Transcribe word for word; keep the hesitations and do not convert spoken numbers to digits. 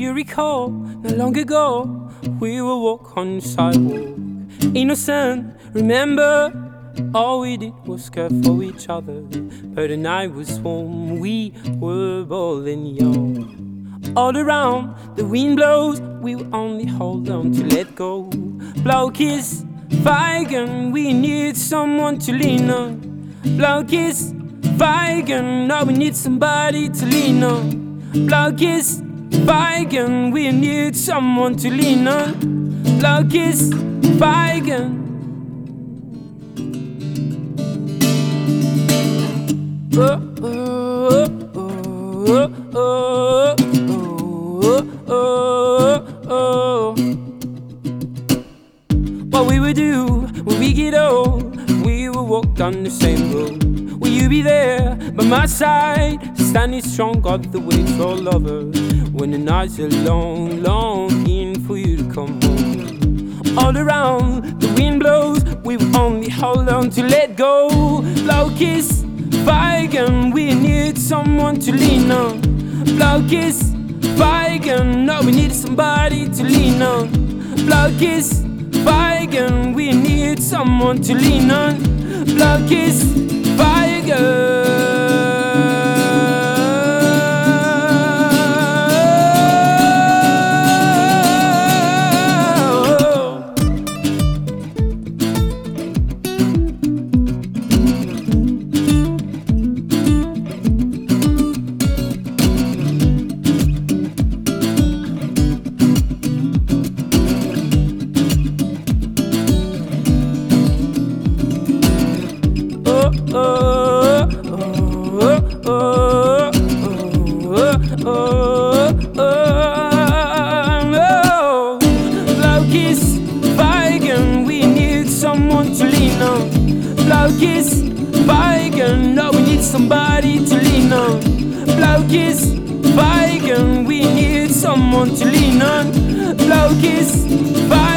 you recall, not long ago, we would walk on the sidewalk, innocent, remember? All we did was care for each other, but the night was warm, we were bold and young. All around, the wind blows, we will only hold on to let go. Blow kiss, Feigen, we need someone to lean on. Blow kiss, Feigen, now we need somebody to lean on. Blow kiss, Feigen, we need someone to lean on. Blow kiss, Feigen. Oh, oh, oh, oh, oh, oh, oh, oh. What we would do when we get old, we will walk down the same road. Will you be there by my side, standing strong, got the way for lovers? When the nights are long, longing for you to come home. All around, the wind blows, we will only hold on to let go. Blow kiss, Feigen, we need someone to lean on. Blow kiss, Feigen, no, we need somebody to lean on. Blow kiss, Feigen, we need someone to lean on. Blow kiss, Feigen. Kiss, Feigen, no, we need somebody to lean on. Blow kiss, Feigen, we need someone to lean on. Blow kiss, Feigen.